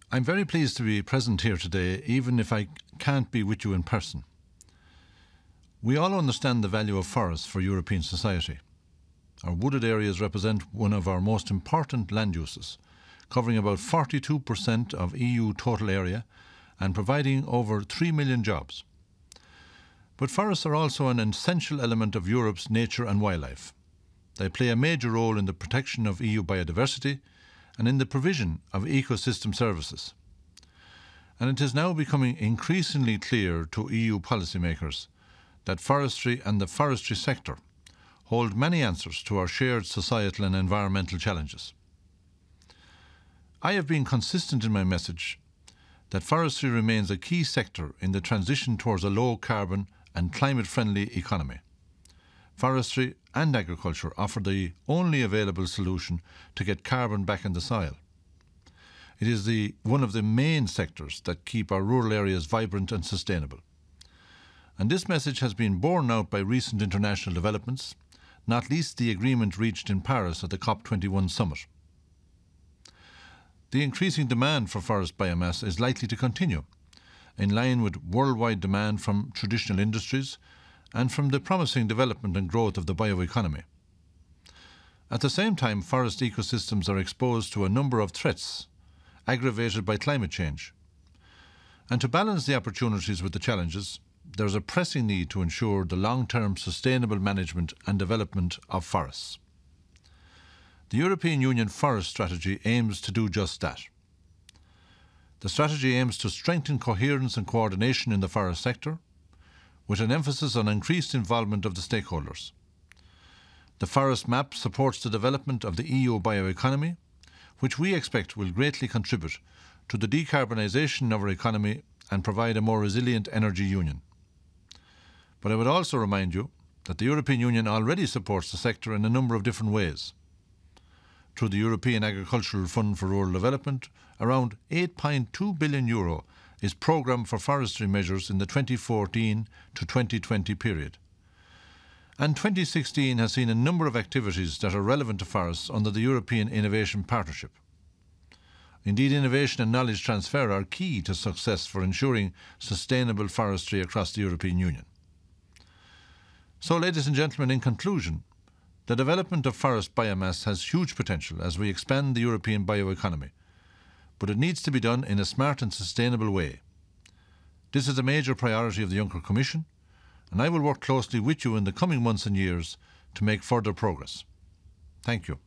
I'm very pleased to be present here today, even if I can't be with you in person. We all understand the value of forests for European society. Our wooded areas represent one of our most important land uses, covering about 42% of EU total area and providing over 3 million jobs. But forests are also an essential element of Europe's nature and wildlife. They play a major role in the protection of EU biodiversity and in the provision of ecosystem services. And it is now becoming increasingly clear to EU policymakers that forestry and the forestry sector hold many answers to our shared societal and environmental challenges. I have been consistent in my message that forestry remains a key sector in the transition towards a low-carbon and climate-friendly economy. Forestry and agriculture offer the only available solution to get carbon back in the soil. It is one of the main sectors that keep our rural areas vibrant and sustainable. And this message has been borne out by recent international developments, not least the agreement reached in Paris at the COP21 summit. The increasing demand for forest biomass is likely to continue, in line with worldwide demand from traditional industries and from the promising development and growth of the bioeconomy. At the same time, forest ecosystems are exposed to a number of threats aggravated by climate change. And to balance the opportunities with the challenges, there is a pressing need to ensure the long-term sustainable management and development of forests. The European Union Forest Strategy aims to do just that. The strategy aims to strengthen coherence and coordination in the forest sector, with an emphasis on increased involvement of the stakeholders. The Forest Map supports the development of the EU bioeconomy, which we expect will greatly contribute to the decarbonisation of our economy and provide a more resilient energy union. But I would also remind you that the European Union already supports the sector in a number of different ways. Through the European Agricultural Fund for Rural Development, around €8.2 billion is programmed for forestry measures in the 2014 to 2020 period. And 2016 has seen a number of activities that are relevant to forests under the European Innovation Partnership. Indeed, innovation and knowledge transfer are key to success for ensuring sustainable forestry across the European Union. So, ladies and gentlemen, in conclusion, the development of forest biomass has huge potential as we expand the European bioeconomy, but it needs to be done in a smart and sustainable way. This is a major priority of the Juncker Commission, and I will work closely with you in the coming months and years to make further progress. Thank you.